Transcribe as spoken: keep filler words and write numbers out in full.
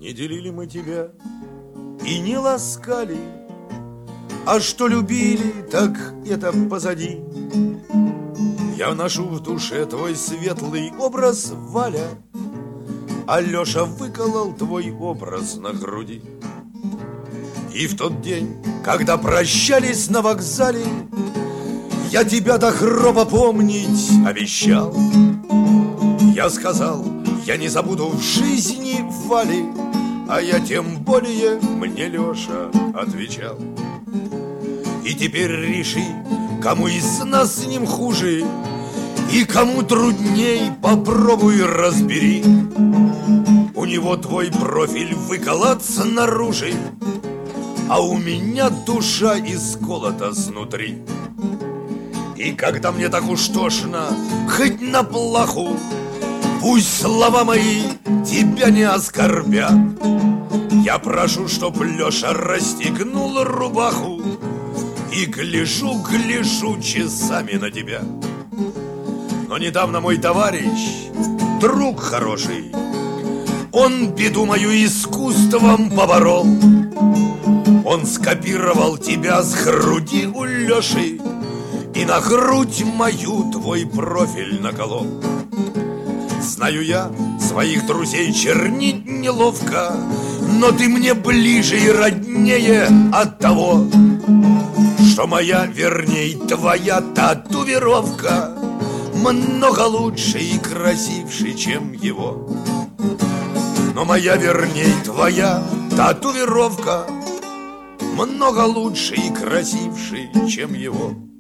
Не делили мы тебя и не ласкали, а что любили, так это позади. Я ношу в душе твой светлый образ, Валя, а Леша выколол твой образ на груди. И в тот день, когда прощались на вокзале, я тебя до гроба помнить обещал. Я сказал, я не забуду в жизни Вали, а я тем более, мне Леша отвечал. И теперь реши, кому из нас с ним хуже, и кому трудней, попробуй разбери. У него твой профиль выколот снаружи, а у меня душа исколота снутри. И когда мне так уж тошно, хоть на плаху, пусть слова мои тебя не оскорбят. Я прошу, чтоб Леша расстегнул рубаху, и гляжу, гляжу часами на тебя. Но недавно мой товарищ, друг хороший, он беду мою искусством поборол. Он скопировал тебя с груди у Леши и на грудь мою твой профиль наколол. Знаю я, своих друзей чернить неловко, но ты мне ближе и роднее от того, что моя, верней, твоя татуировка много лучше и красивше, чем его. Но моя, верней, твоя татуировка много лучше и красивше, чем его.